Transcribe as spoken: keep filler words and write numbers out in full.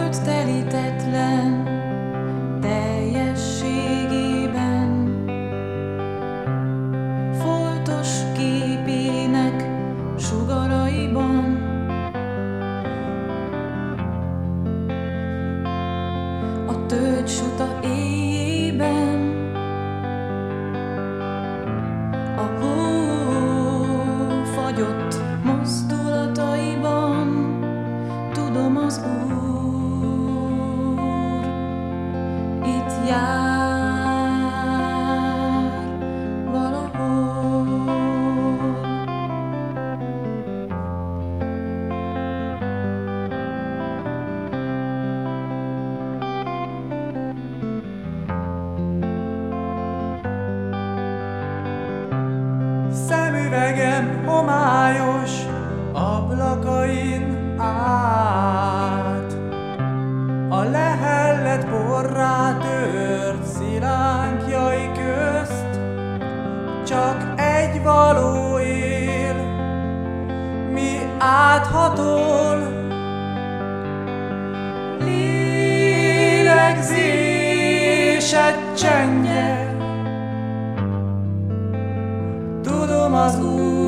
föld telítetlen teljességében, foltos képének sugaraiban. A tölgysuta éjjében, a hó fagyott mozdulataiban, tudom, az Úr itt jár valahol. Szemüvegem homályos ablakain át, a lehellett porrá tört szilánkjai közt csak egy való él, mi áthatol. Lélegzésed csendje, tudom, az Úr